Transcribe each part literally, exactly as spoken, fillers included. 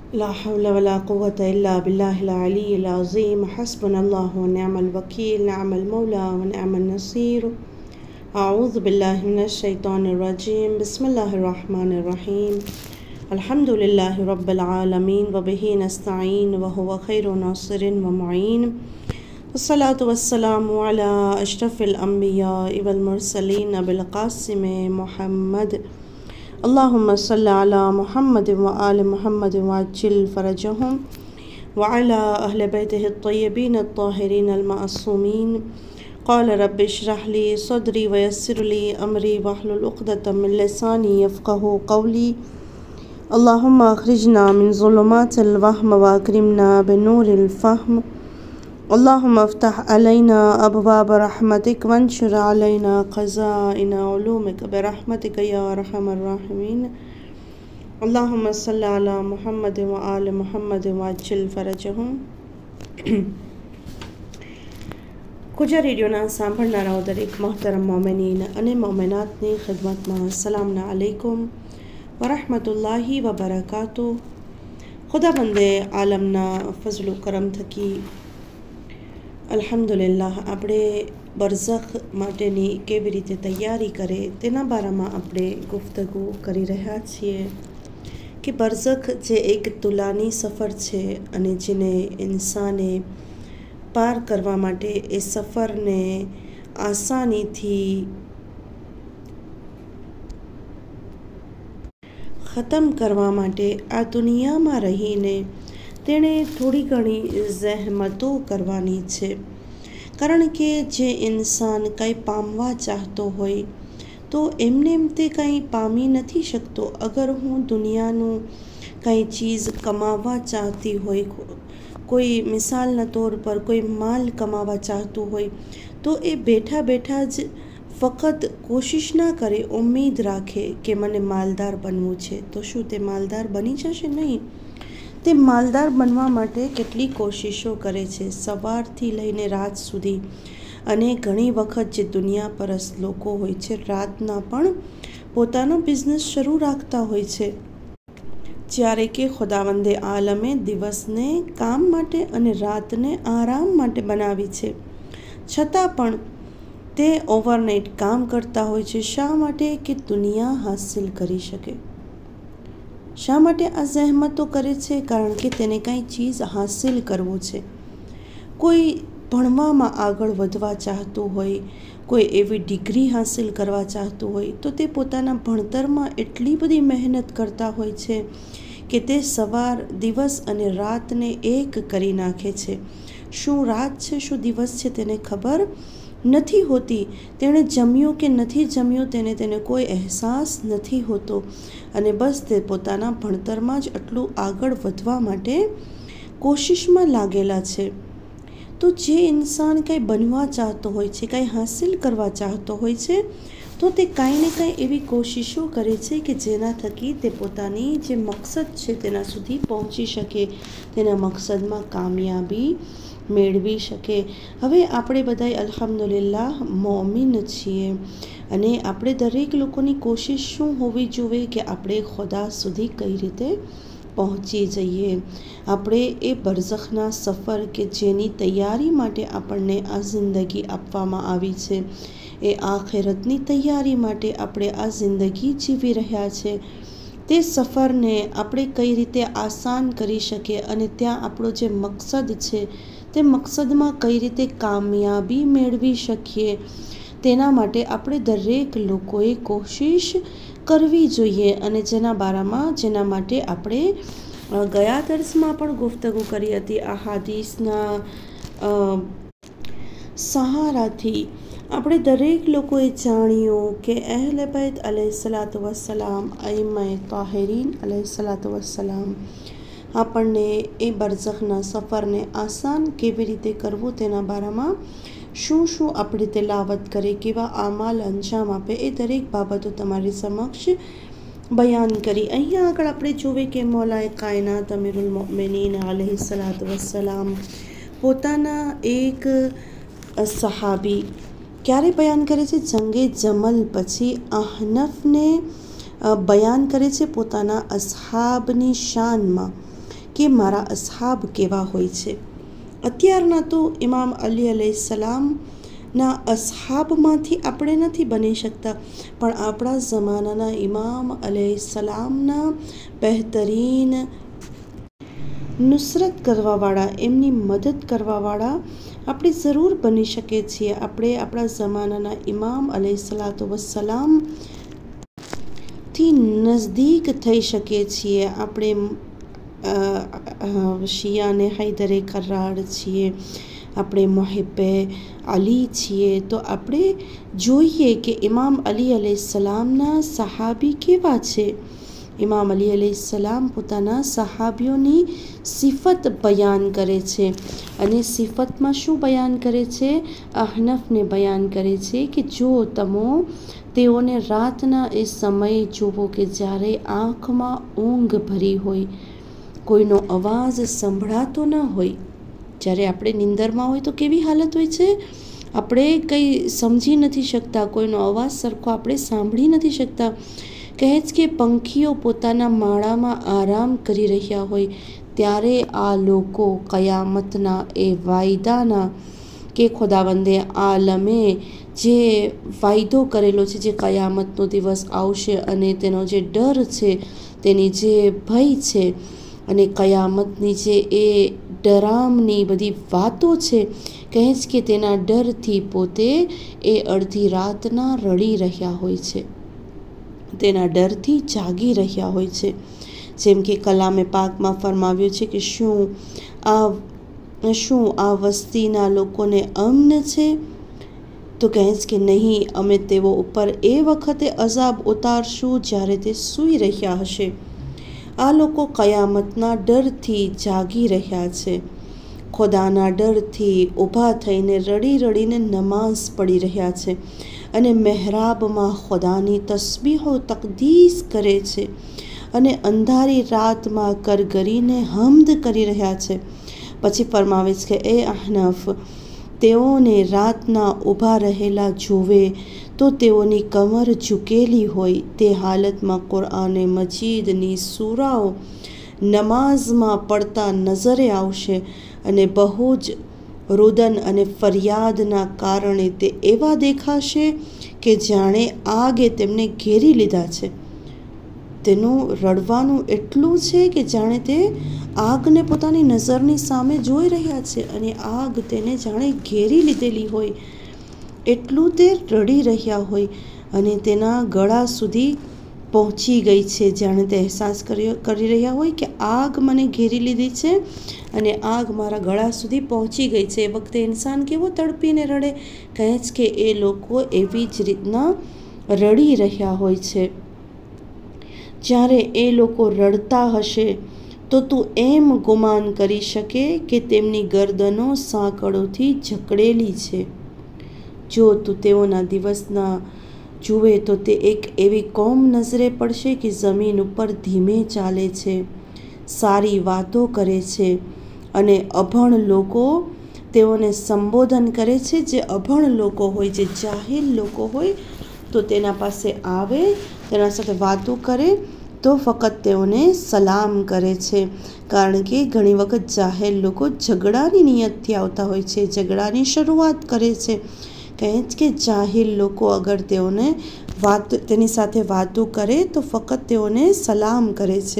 لا حول ولا قوة إلا بالله العلي العظيم حسبنا الله ونعم الوكيل نعم المولى ونعم النصير أعوذ بالله من الشيطان الرجيم بسم الله الرحمن الرحيم الحمد لله رب العالمين وبه نستعين وهو خير ناصر ومعين والصلاة والسلام على أشرف الأنبياء والمرسلين أبي القاسم محمد اللهم صل على محمد وآل محمد وعجل فرجهم وعلى أهل بيته الطيبين الطاهرين المعصومين قال رب اشرح لي صدري ويسر لي أمري واحلل عقدة من لساني يفقه قولي اللهم أخرجنا من ظلمات الوهم وأكرمنا بنور الفهم اللهم افتح علينا أبواب رحمتك وانشر علينا خزائن علومك برحمتك يا أرحم الراحمين اللهم صل على محمد وآل محمد وعجل فرجهم કુજા રેડિયોના સાંભળનારાઓ દરેક મહતરમ મોમિનીન અને મોમિનાતની ખિદમતમાં સલામના અલૈકુમ વરહમતુલ્લાહી વબરકાતુ. ખુદાબંદે આલમના ફઝલ કરમ થકી અલ્હમ્દુલિલ્લાહ આપણે બરઝખ માટેની કેવી રીતે તૈયારી કરે તેના બારામાં આપણે ગુફ્તગુ કરી રહ્યા છીએ કે બરઝખ જે એક તુલાની સફર છે અને જેને ઇન્સાને પાર કરવા માટે એ સફરને આસાનીથી ખતમ કરવા માટે આ દુનિયામાં રહીને તેણે થોડી ઘણી જહેમતો કરવાની છે. કારણ કે જે ઇન્સાન કંઈ પામવા ચાહતો હોય તો એમને એમ તે કંઈ પામી નથી શકતો. અગર હું દુનિયાનું કંઈ ચીજ કમાવવા ચાહતી હોય, કોઈ મિસાલના તौर પર કોઈ માલ કમાવા ચાહતું હોય તો એ બેઠા બેઠા જ ફક્ત કોશિશ ના કરે, ઉમ્મીદ રાખે કે મને માલદાર બનવું છે તો શું તે માલદાર બની જશે? નહીં. તે માલદાર બનવા માટે કેટલી કોશિશો કરે છે, સવારથી લઈને રાત સુધી. અને ઘણી વખત જે દુનિયા પરસ્ત લોકો હોય છે રાતના પણ પોતાનો બિઝનેસ શરૂ રાખતા હોય છે, જ્યારે કે ખુદાવંદે આલમે દિવસને કામ માટે અને રાતને આરામ માટે બનાવી છે. છતાં પણ તે ઓવરનાઇટ કામ કરતા હોય છે. શા માટે? કે દુનિયા હાસિલ કરી શકે. શા માટે આ જહેમતો કરે છે? કારણ કે તેને કાંઈ ચીજ હાસિલ કરવું છે. કોઈ ભણવામાં આગળ વધવા ચાહતું હોય, કોઈ એવી ડિગ્રી હાસિલ કરવા ચાહતું હોય તો તે પોતાના ભણતરમાં એટલી બધી મહેનત કરતા હોય છે કે તે સવાર દિવસ અને રાતને એક કરી નાખે છે. શું રાત છે શું દિવસ છે તેને ખબર નથી હોતી. તેણે જમ્યું કે નથી જમ્યું તેને તેને કોઈ અહેસાસ નથી હોતો. અને બસ તે પોતાના ભણતરમાં જ આટલું આગળ વધવા માટે કોશિશમાં લાગેલા છે. તો જે ઇન્સાન કંઈ બનવા ચાહતો હોય છે, કંઈ હાસિલ કરવા ચાહતો હોય છે તો તે કાંઈ ને કાંઈ એવી કોશિશો કરે છે કે જેના થકી તે પોતાની જે મકસદ છે તેના સુધી પહોંચી શકે, તેના મકસદમાં કામયાબી મેળવી શકે. હવે આપણે બધા અલ્હમ્દુલિલ્લાહ મોમિન છીએ અને આપણે દરેક લોકોની કોશિશ શું હોવી જોઈએ કે આપણે ખુદા સુધી કઈ રીતે પહોંચી જઈએ. આપણે એ બરઝખના સફર કે જેની તૈયારી માટે આપણને આ જિંદગી આપવામાં આવી છે, એ આખિરતની તૈયારી માટે આપણે આ જિંદગી જીવી રહ્યા છે. તે સફરને આપણે કઈ રીતે આસાન કરી શકીએ અને ત્યાં આપણો જે મકસદ છે તે મકસદમાં કઈ રીતે કામયાબી મેળવી શકીએ તેના માટે આપણે દરેક લોકોએ કોશિશ કરવી જોઈએ. અને જેના બારામાં જેના માટે આપણે ગયા દર્સમાં પણ ગુફ્તગુ કરી હતી. આ હાદીસના સહારાથી આપણે દરેક લોકોએ જાણ્યું કે અહેલે બૈત અલૈહિસ્સલાતુ વસ્સલામ, અઈમ્માએ તાહિરીન અલૈહિસ્સલાતુ વસ્સલામ આપણને એ બરઝખના સફરને આસાન કેવી રીતે કરવું તેના બારામાં શું શું આપણે તિલાવત કરે, કેવા આમાલ અંજામ આપે, એ દરેક બાબતો તમારી સમક્ષ બયાન કરી. અહીંયા આગળ આપણે જોવે કે મૌલાએ કાયનાત અમીરુલ મોમિનીન અલૈહિસ્સલાતુ વસ્સલામ પોતાના એક સહાબી ક્યારે બયાન કરે છે? જંગે જમલ પછી અહનફને બયાન કરે છે પોતાના અસહાબની શાનમાં કે મારા અસહાબ કેવા હોય છે. અત્યારના તો ઇમામ અલી અલૈહિસ્સલામના અસહાબમાંથી આપણે નથી બની શકતા, પણ આપણા જમાનાના ઇમામ અલૈહિસ્સલામના બહેતરીન નુસરત કરવાવાળા, એમની મદદ કરવાવાળા આપણે જરૂર બની શકીએ છીએ. આપણે આપણા જમાનાના ઇમામ અલૈહિસ્સલાતુ વસ્સલામથી નજદીક થઈ શકીએ છીએ. આપણે શિયાને હૈદરે કરાર છીએ, આપણે મુહિબ્બે અલી છીએ, તો આપણે જોઈએ કે ઇમામ અલી અલૈહિસ્સલામના સહાબી કેવા છે. ઇમામ અલી અલૈહિસ્સલામ પોતાના સહાબીઓની સિફત બયાન કરે છે, અને સિફતમાં શું બયાન કરે છે? અહનફને બયાન કરે છે કે જો તમે તેઓને રાતના એ સમયે જુઓ કે જ્યારે આંખમાં ઊંઘ ભરી હોય, કોઈનો અવાજ સંભળાતો ન હોય. જ્યારે આપણે નિંદરમાં હોય તો કેવી હાલત હોય છે? આપણે કંઈ સમજી નથી શકતા, કોઈનો અવાજ સરખો આપણે સાંભળી નથી શકતા. કહે છે કે પંખીઓ પોતાના માળામાં આરામ કરી રહ્યા હોય ત્યારે આ લોકો કયામતના એ વાયદાના, કે ખુદાવંદે આલમે જે વાયદો કરેલો છે, જે કયામતનો દિવસ આવશે અને તેનો જે ડર છે, તેની જે ભય છે, અને કયામતની જે એ ડરામની બધી વાતો છે, કહે છે કે તેના ડરથી પોતે એ અડધી રાતના રડી રહ્યા હોય છે, તેના ડરથી જાગી રહ્યા હોય છે. જેમ કે કલામે પાકમાં ફરમાવ્યું છે કે શું આ શું આ વસ્તીના લોકોને અમ્ન છે? તો કહે છે કે નહીં, અમે તેઓ ઉપર એ વખતે અઝાબ ઉતારશું જ્યારે તે સૂઈ રહ્યા હશે. આ લોકો કયામતના ડરથી જાગી રહ્યા છે, ખુદાના ડરથી ઊભા થઈને રડી રડીને નમાઝ પડી રહ્યા છે, અને મહેરાબમાં ખુદાની તસ્બીહો તકદીસ કરે છે, અને અંધારી રાતમાં કરગરીને હમ્દ કરી રહ્યા છે. પછી ફરમાવે છે કે એ અહનફ, તેઓને રાતના ઊભા રહેલા જોવે તો તેઓની કમર ઝૂકેલી હોય તે હાલતમાં કુરઆને મજીદની સૂરાઓ નમાઝમાં પડતા નજરે આવશે, અને બહુ જ રુદન અને ફરિયાદના કારણે તે એવા દેખાશે કે જાણે આગે તેમને ઘેરી લીધા છે. તેનું રડવાનું એટલું છે કે જાણે તે આગને પોતાની નજરની સામે જોઈ રહ્યા છે, અને આગ તેને જાણે ઘેરી લીધેલી હોય એટલું તે રડી રહ્યા હોય, અને તેના ગળા સુધી પહોંચી ગઈ છે. જાણે તે અહેસાસ કરી રહ્યા હોય કે આગ મને ઘેરી લીધી છે અને આગ મારા ગળા સુધી પહોંચી ગઈ છે. એ વખતે ઇન્સાન કેવો તડપીને રડે? કહે છે કે એ લોકો એવી જ રીતના રડી રહ્યા હોય છે. જ્યારે એ લોકો રડતા હશે તો તું એમ ગુમાન કરી શકે કે તેમની ગરદનો સાંકળોથી જકડેલી છે. જો તું તેઓના દિવસના જુએ તો તે એક એવી કોમ નજરે પડશે કે જમીન ઉપર ધીમે ચાલે છે, સારી વાતો કરે છે, અને અભણ લોકો તેઓને સંબોધન કરે છે. જે અભણ લોકો હોય, જે જાહિલ લોકો હોય, તો તેના પાસે આવે, તેના સાથે વાતો કરે તો ફક્ત તેઓને સલામ કરે છે. કારણ કે ઘણી વખત જાહેલ લોકો ઝઘડાની નિયતથી આવતા હોય છે, ઝઘડાની શરૂઆત કરે છે. કહે છે કે જાહિલ લોકો અગર તેઓને વાત તેની સાથે વાતો કરે તો ફક્ત તેઓને સલામ કરે છે.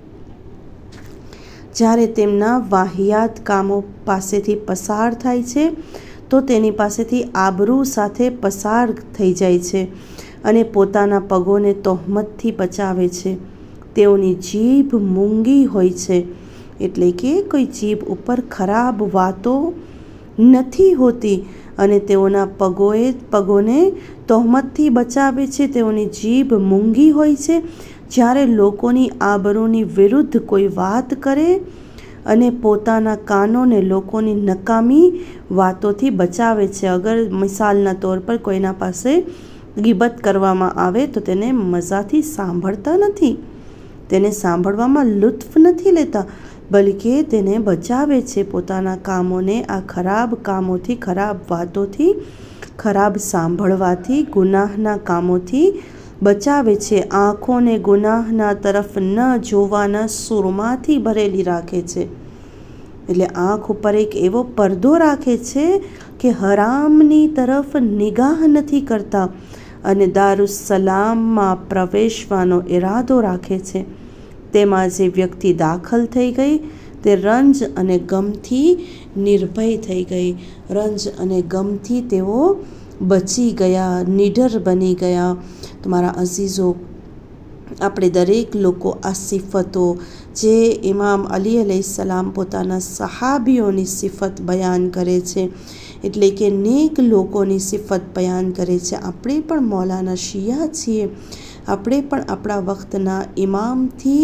જ્યારે તેમના વાહિયાત કામો પાસેથી પસાર થાય છે તો તેની પાસેથી આબરૂ સાથે પસાર થઈ જાય છે, અને પોતાના પગોને તહોમતથી બચાવે છે. તેઓની જીભ મૂંગી હોય છે, એટલે કે કોઈ જીભ ઉપર ખરાબ વાતો નથી હોતી, અને તેઓના પગોએ પગોને તહોમતથી બચાવે છે. તેઓની જીભ મૂંગી હોય છે. જ્યારે લોકોની આબરૂની વિરુદ્ધ કોઈ વાત કરે, અને પોતાના કાનોને લોકોની નકામી વાતોથી બચાવે છે. અગર મિસાલના તौर પર કોઈના પાસે ગીબત કરવામાં આવે તો તેને મજાથી સાંભળતા નથી, તેને સાંભળવામાં લુત્ફ નથી લેતા, બલકે તેને બચાવે છે પોતાના કામોને આ ખરાબ કામોથી, ખરાબ વાતોથી, ખરાબ સાંભળવાથી, ગુનાહના કામોથી બચાવે છે. આંખોને ગુનાહના તરફ ન જોવાના સુરમાંથી ભરેલી રાખે છે. એટલે આંખ ઉપર એક એવો પડદો રાખે છે કે હરામની તરફ નિગાહ નથી કરતા અને દારુસલામમાં પ્રવેશવાનો ઈરાદો રાખે છે. તેમાં જે વ્યક્તિ દાખલ થઈ ગઈ તે રંજ અને ગમથી નિર્ભય થઈ ગઈ. રંજ અને ગમથી તેઓ બચી ગયા, નિડર બની ગયા. તો મારા અઝીઝો, આપણે દરેક લોકો આ સિફતો જે ઇમામ અલી અલૈહિસ્સલામ પોતાના સહાબીઓની સિફત બયાન કરે છે, એટલે કે નેક લોકોની સિફત બયાન કરે છે. આપણે પણ મૌલાના શિયા છીએ. આપણે પણ આપણા વખતના ઇમામથી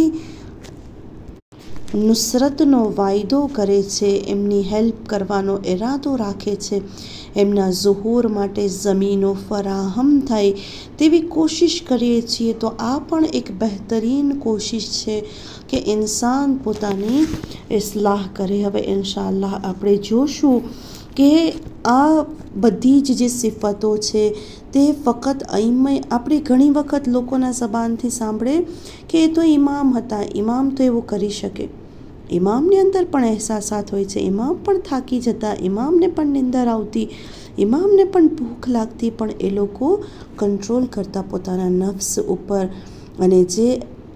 નુસરતનો વાયદો કરે છે, એમની હેલ્પ કરવાનો ઈરાદો રાખે છે, એમના ઝુહૂર માટે જમીનો ફરાહમ થાય તેવી કોશિશ કરીએ છીએ. તો આ પણ એક બહેતરીન કોશિશ છે કે ઇન્સાન પોતાની ઇસ્લાહ કરે. હવે ઇન્શાઅલ્લાહ આપણે જોશું કે આ બધી જ જે સિફતો છે તે ફક્ત અઈમ્મે, આપણે ઘણી વખત લોકોના ઝબાનથી સાંભળે કે એ તો ઇમામ હતા, ઇમામ તો એવું કરી શકે. ઇમામની અંદર પણ અહેસાસાત હોય છે, ઇમામ પણ થાકી જતા, ઇમામને પણ નિંદર આવતી, ઇમામને પણ ભૂખ લાગતી, પણ એ લોકો કંટ્રોલ કરતા પોતાના નફ્સ ઉપર. અને જે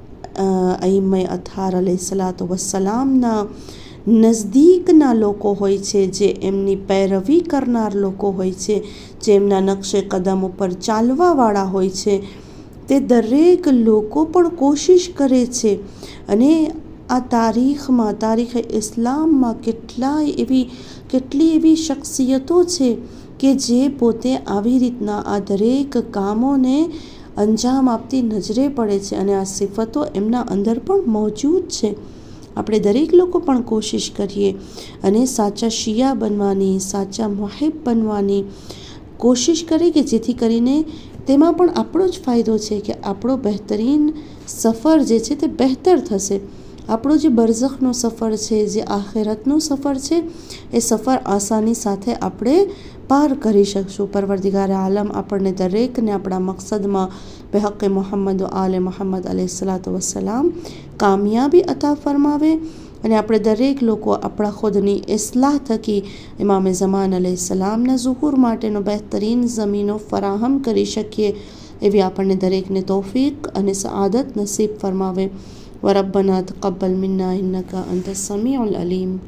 અઈમ્મે અથાર અલૈહિસ્સલાતુ વસ્સલામના નજદીકના લોકો હોય છે, જે એમની પૈરવી કરનાર લોકો હોય છે, જે એમના નકશે કદમ ઉપર ચાલવાવાળા હોય છે, તે દરેક લોકો પણ કોશિશ કરે છે. અને આ તારીખમાં, તારીખે ઇસ્લામમાં કેટલાય એવી કેટલી એવી શખ્સિયતો છે કે જે પોતે આવી રીતના આ દરેક કામોને અંજામ આપતી નજરે પડે છે અને આ સિફતો એમના અંદર પણ મોજૂદ છે. આપણે દરેક લોકો પણ કોશિશ કરીએ અને સાચા શિયા બનવાની, સાચા મુહિબ બનવાની કોશિશ કરીએ કે જેથી કરીને તેમાં પણ આપણો જ ફાયદો છે કે આપણો બહેતરીન સફર જે છે તે બહેતર થશે. આપણો જે બરઝખનો સફર છે, જે આખિરતનો સફર છે, એ સફર આસાની સાથે આપણે પાર કરી શકશું. પરવરદિગાર આલમ આપણને દરેકને આપણા મકસદમાં બેહक़ મુહમ્મદ આલે મુહમ્મદ અલૈહિસ્સલાતુ વસ્સલામ કામયાબી અતા ફરમાવે અને આપણે દરેક લોકો આપણા ખુદની ઇસ્લાહ થકી ઇમામે ઝમાન અલૈહિસ્સલામના ઝુહૂર માટેનો બહેતરીન ઝમીનો ફરાહમ કરી શકીએ, એવી આપણને દરેકને તૌફીક અને સઆદત નસીબ ફરમાવે. व रब्बना तक़ब्बल मिन्ना इन्नका अंतस समीउल अलीम।